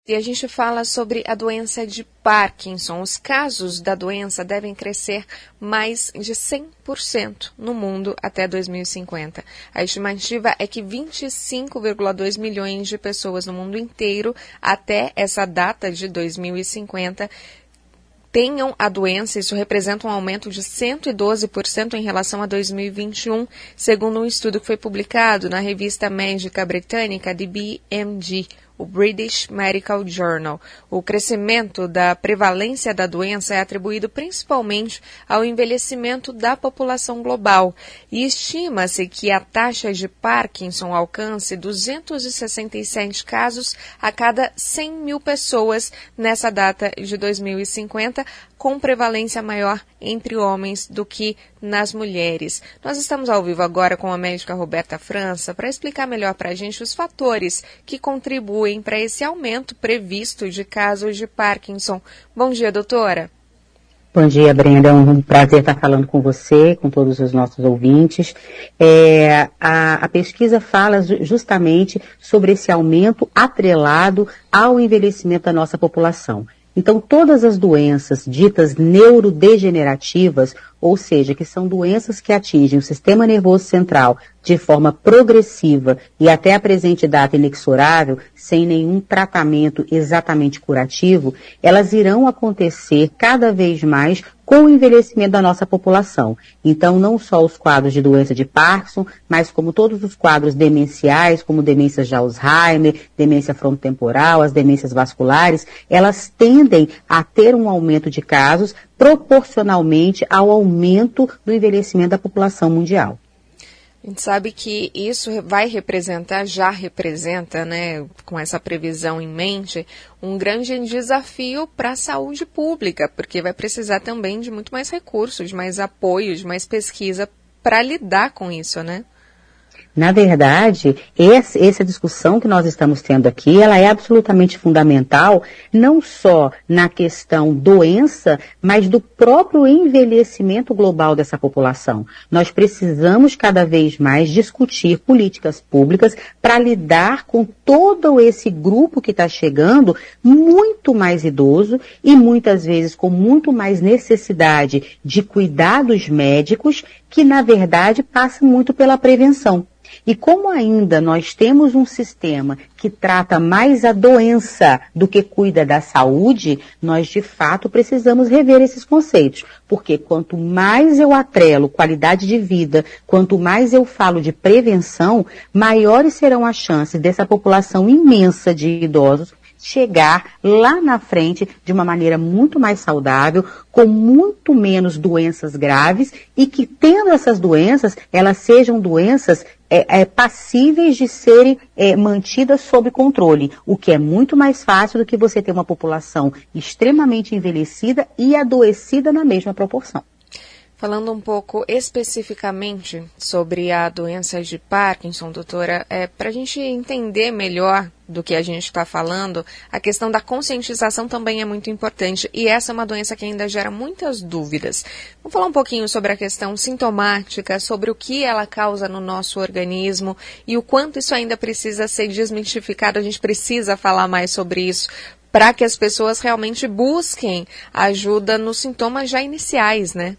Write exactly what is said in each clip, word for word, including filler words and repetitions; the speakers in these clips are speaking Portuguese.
e a gente fala sobre a doença de Parkinson. Os casos da doença devem crescer mais de cem por cento no mundo até dois mil e cinquenta. A estimativa é que vinte e cinco vírgula dois milhões de pessoas no mundo inteiro, até essa data de dois mil e cinquenta, tenham a doença. Isso representa um aumento de cento e doze por cento em relação a dois mil e vinte e um, segundo um estudo que foi publicado na revista médica britânica de B M G, o British Medical Journal. O crescimento da prevalência da doença é atribuído principalmente ao envelhecimento da população global, e estima-se que a taxa de Parkinson alcance duzentos e sessenta e sete casos a cada cem mil pessoas nessa data de dois mil e cinquenta, com prevalência maior entre homens do que nas mulheres. Nós estamos ao vivo agora com a médica Roberta França para explicar melhor para a gente os fatores que contribuem para esse aumento previsto de casos de Parkinson. Bom dia, doutora. Bom dia, Brenda. É um prazer estar falando com você, com todos os nossos ouvintes. É, a, a pesquisa fala justamente sobre esse aumento atrelado ao envelhecimento da nossa população. Então, todas as doenças ditas neurodegenerativas, ou seja, que são doenças que atingem o sistema nervoso central de forma progressiva e até a presente data inexorável, sem nenhum tratamento exatamente curativo, elas irão acontecer cada vez mais com o envelhecimento da nossa população. Então, não só os quadros de doença de Parkinson, mas como todos os quadros demenciais, como demências de Alzheimer, demência frontotemporal, as demências vasculares, elas tendem a ter um aumento de casos proporcionalmente ao aumento do envelhecimento da população mundial. A gente sabe que isso vai representar, já representa, né, com essa previsão em mente, um grande desafio para a saúde pública, porque vai precisar também de muito mais recursos, de mais apoio, de mais pesquisa para lidar com isso, né? Na verdade, esse, essa discussão que nós estamos tendo aqui, ela é absolutamente fundamental, não só na questão doença, mas do próprio envelhecimento global dessa população. Nós precisamos cada vez mais discutir políticas públicas para lidar com todo esse grupo que está chegando, muito mais idoso e muitas vezes com muito mais necessidade de cuidados médicos, que na verdade passa muito pela prevenção. E como ainda nós temos um sistema que trata mais a doença do que cuida da saúde, nós de fato precisamos rever esses conceitos. Porque quanto mais eu atrelo qualidade de vida, quanto mais eu falo de prevenção, maiores serão as chances dessa população imensa de idosos chegar lá na frente de uma maneira muito mais saudável, com muito menos doenças graves e que, tendo essas doenças, elas sejam doenças é, é, passíveis de serem é, mantidas sob controle, o que é muito mais fácil do que você ter uma população extremamente envelhecida e adoecida na mesma proporção. Falando um pouco especificamente sobre a doença de Parkinson, doutora, é, para a gente entender melhor do que a gente está falando, a questão da conscientização também é muito importante, e essa é uma doença que ainda gera muitas dúvidas. Vamos falar um pouquinho sobre a questão sintomática, sobre o que ela causa no nosso organismo e o quanto isso ainda precisa ser desmistificado. A gente precisa falar mais sobre isso para que as pessoas realmente busquem ajuda nos sintomas já iniciais, né?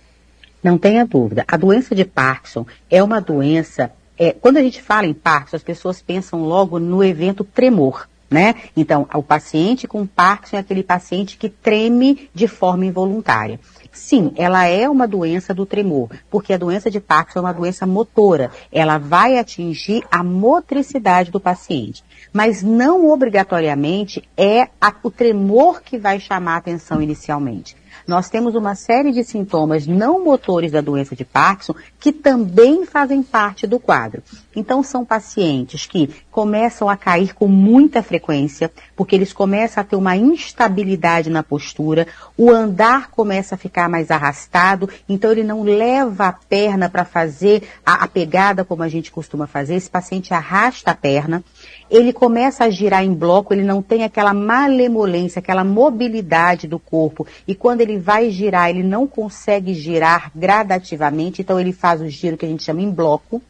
Não tenha dúvida. A doença de Parkinson é uma doença, é, quando a gente fala em Parkinson, as pessoas pensam logo no evento tremor, né? Então, o paciente com Parkinson é aquele paciente que treme de forma involuntária. Sim, ela é uma doença do tremor, porque a doença de Parkinson é uma doença motora. Ela vai atingir a motricidade do paciente, mas não obrigatoriamente é a, o tremor que vai chamar a atenção inicialmente. Nós temos uma série de sintomas não motores da doença de Parkinson que também fazem parte do quadro. Então, são pacientes que começam a cair com muita frequência, porque eles começam a ter uma instabilidade na postura, o andar começa a ficar mais arrastado, então ele não leva a perna para fazer a, a pegada como a gente costuma fazer, esse paciente arrasta a perna. Ele começa a girar em bloco, ele não tem aquela malemolência, aquela mobilidade do corpo. E quando ele vai girar, ele não consegue girar gradativamente, então ele faz o giro que a gente chama em bloco.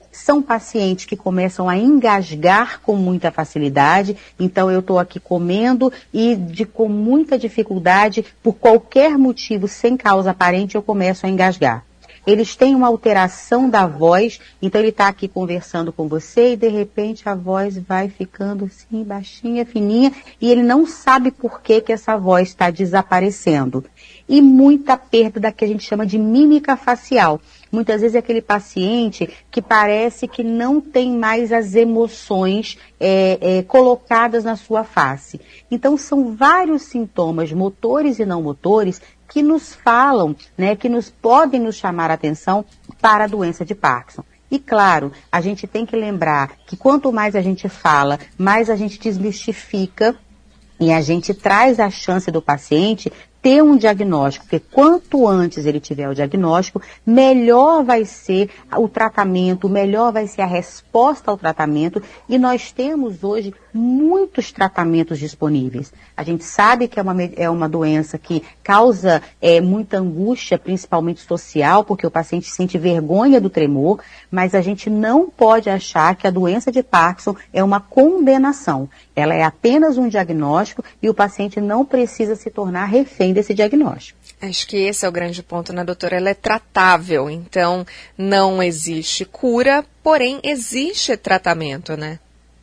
São pacientes que começam a engasgar com muita facilidade, então eu estou aqui comendo e de, com muita dificuldade, por qualquer motivo, sem causa aparente, eu começo a engasgar. Eles têm uma alteração da voz, então ele está aqui conversando com você e de repente a voz vai ficando assim, baixinha, fininha, e ele não sabe por que que essa voz está desaparecendo. E muita perda da que a gente chama de mímica facial. Muitas vezes é aquele paciente que parece que não tem mais as emoções é, é, colocadas na sua face. Então são vários sintomas, motores e não motores, que nos falam, né, que nos podem nos chamar a atenção para a doença de Parkinson. E claro, a gente tem que lembrar que quanto mais a gente fala, mais a gente desmistifica e a gente traz a chance do paciente ter um diagnóstico, porque quanto antes ele tiver o diagnóstico, melhor vai ser o tratamento, melhor vai ser a resposta ao tratamento, e nós temos hoje muitos tratamentos disponíveis. A gente sabe que é uma, é uma doença que causa é, muita angústia, principalmente social, porque o paciente sente vergonha do tremor, mas a gente não pode achar que a doença de Parkinson é uma condenação. Ela é apenas um diagnóstico e o paciente não precisa se tornar refém desse diagnóstico. Acho que esse é o grande ponto, né, doutora? Ela é tratável, então não existe cura, porém existe tratamento, né?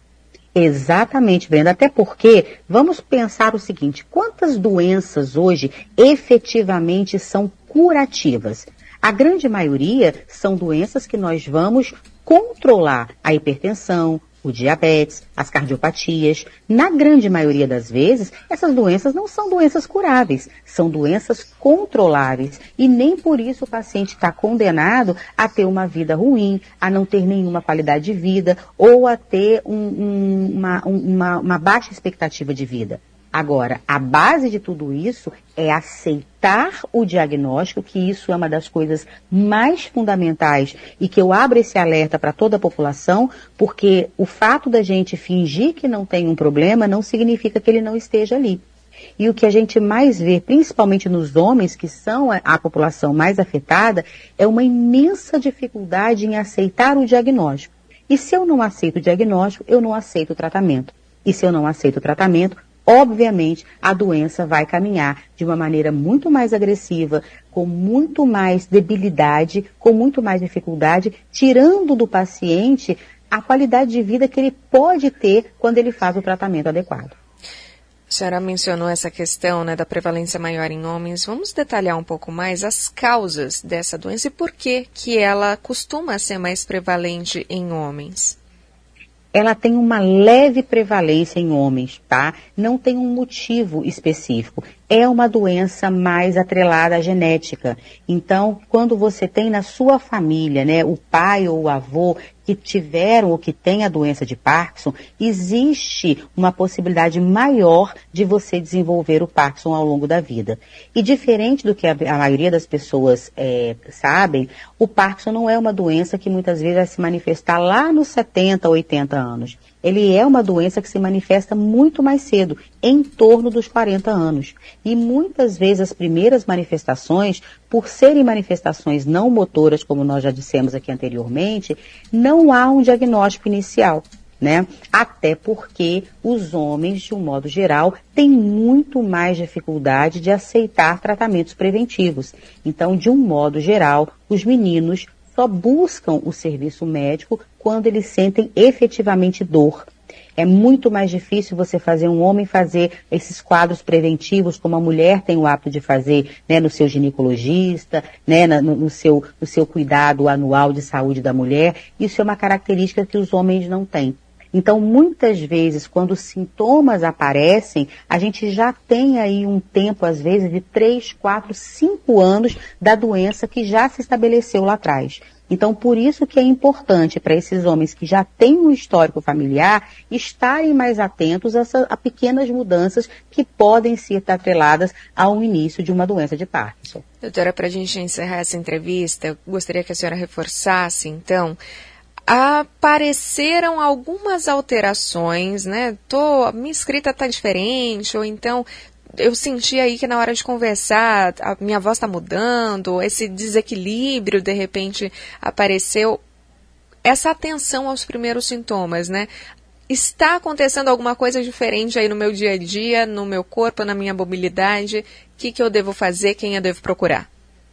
Exatamente, Brenda, até porque vamos pensar o seguinte, quantas doenças hoje efetivamente são curativas? A grande maioria são doenças que nós vamos controlar, a hipertensão, o diabetes, as cardiopatias. Na grande maioria das vezes, essas doenças não são doenças curáveis, são doenças controláveis. E nem por isso o paciente está condenado a ter uma vida ruim, a não ter nenhuma qualidade de vida ou a ter um, um, uma, uma, uma baixa expectativa de vida. Agora, a base de tudo isso é aceitar o diagnóstico, que isso é uma das coisas mais fundamentais e que eu abro esse alerta para toda a população, porque o fato da gente fingir que não tem um problema não significa que ele não esteja ali. E o que a gente mais vê, principalmente nos homens, que são a, a população mais afetada, é uma imensa dificuldade em aceitar o diagnóstico. E se eu não aceito o diagnóstico, eu não aceito o tratamento. E se eu não aceito o tratamento, obviamente, a doença vai caminhar de uma maneira muito mais agressiva, com muito mais debilidade, com muito mais dificuldade, tirando do paciente a qualidade de vida que ele pode ter quando ele faz o tratamento adequado. A senhora mencionou essa questão, né, da prevalência maior em homens. Vamos detalhar um pouco mais as causas dessa doença e por que que ela costuma ser mais prevalente em homens. Ela tem uma leve prevalência em homens, tá? Não tem um motivo específico. É uma doença mais atrelada à genética. Então, quando você tem na sua família, né, o pai ou o avô que tiveram ou que têm a doença de Parkinson, existe uma possibilidade maior de você desenvolver o Parkinson ao longo da vida. E diferente do que a, a maioria das pessoas é, sabem, o Parkinson não é uma doença que muitas vezes vai se manifestar lá nos setenta, oitenta anos. Ele é uma doença que se manifesta muito mais cedo, em torno dos quarenta anos. E muitas vezes as primeiras manifestações, por serem manifestações não motoras, como nós já dissemos aqui anteriormente, não há um diagnóstico inicial, né? Até porque os homens, de um modo geral, têm muito mais dificuldade de aceitar tratamentos preventivos. Então, de um modo geral, os meninos só buscam o serviço médico quando eles sentem efetivamente dor. É muito mais difícil você fazer um homem fazer esses quadros preventivos, como a mulher tem o hábito de fazer, né, no seu ginecologista, né, no, no, seu, no seu cuidado anual de saúde da mulher. Isso é uma característica que os homens não têm. Então, muitas vezes, quando os sintomas aparecem, a gente já tem aí um tempo, às vezes, de três, quatro, cinco anos da doença que já se estabeleceu lá atrás. Então, por isso que é importante para esses homens que já têm um histórico familiar estarem mais atentos a, essa, a pequenas mudanças que podem ser atreladas ao início de uma doença de Parkinson. Doutora, para a gente encerrar essa entrevista, eu gostaria que a senhora reforçasse, então, apareceram algumas alterações, né? Tô, minha escrita está diferente, ou então eu senti aí que na hora de conversar a minha voz está mudando, esse desequilíbrio de repente apareceu. essa atenção aos primeiros sintomas, né? Está acontecendo alguma coisa diferente aí no meu dia a dia, no meu corpo, na minha mobilidade? O que, que eu devo fazer? Quem eu devo procurar?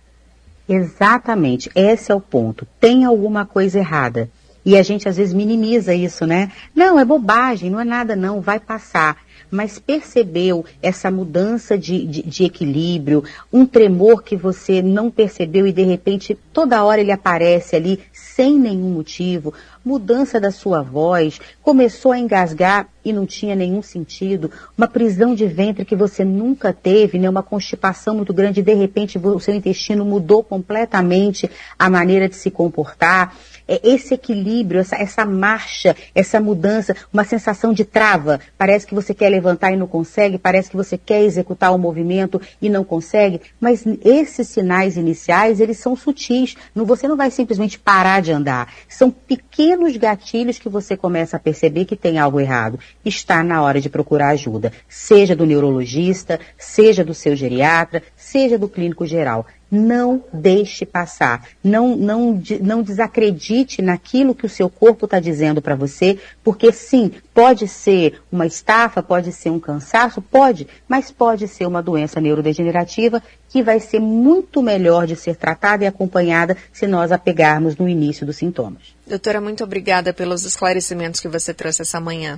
Exatamente, esse é o ponto. Tem alguma coisa errada. E a gente às vezes minimiza isso, né? Não, é bobagem, não é nada não, vai passar. Mas percebeu essa mudança de, de, de equilíbrio, um tremor que você não percebeu e de repente toda hora ele aparece ali sem nenhum motivo, mudança da sua voz, começou a engasgar e não tinha nenhum sentido, uma prisão de ventre que você nunca teve, né? Uma constipação muito grande, de repente o seu intestino mudou completamente a maneira de se comportar. É esse equilíbrio, essa, essa marcha, essa mudança, uma sensação de trava. Parece que você quer levantar e não consegue, parece que você quer executar o movimento e não consegue. Mas esses sinais iniciais, eles são sutis. Não, você não vai simplesmente parar de andar. São pequenos gatilhos que você começa a perceber que tem algo errado. Está na hora de procurar ajuda. Seja do neurologista, seja do seu geriatra, seja do clínico geral. Não deixe passar, não, não, não desacredite naquilo que o seu corpo está dizendo para você, porque sim, pode ser uma estafa, pode ser um cansaço, pode, mas pode ser uma doença neurodegenerativa que vai ser muito melhor de ser tratada e acompanhada se nós a pegarmos no início dos sintomas. Doutora, muito obrigada pelos esclarecimentos que você trouxe essa manhã.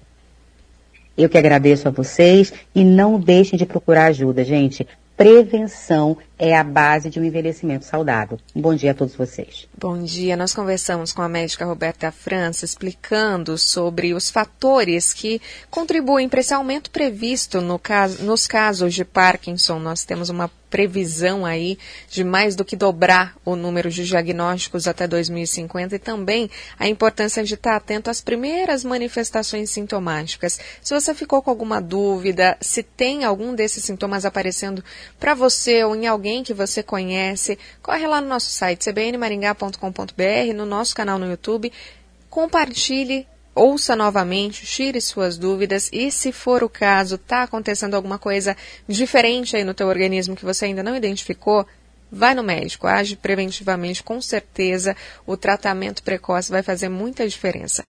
Eu que agradeço a vocês e não deixem de procurar ajuda, gente. Prevenção é a base de um envelhecimento saudável. Um bom dia a todos vocês. Bom dia. Nós conversamos com a médica Roberta França, explicando sobre os fatores que contribuem para esse aumento previsto no caso, nos casos de Parkinson. Nós temos uma previsão aí de mais do que dobrar o número de diagnósticos até dois mil e cinquenta e também a importância de estar atento às primeiras manifestações sintomáticas. Se você ficou com alguma dúvida, se tem algum desses sintomas aparecendo para você ou em alguém que você conhece, corre lá no nosso site c b n maringá ponto com ponto b r, no nosso canal no YouTube, compartilhe, ouça novamente, tire suas dúvidas e, se for o caso, está acontecendo alguma coisa diferente aí no teu organismo que você ainda não identificou, vai no médico, age preventivamente, com certeza o tratamento precoce vai fazer muita diferença.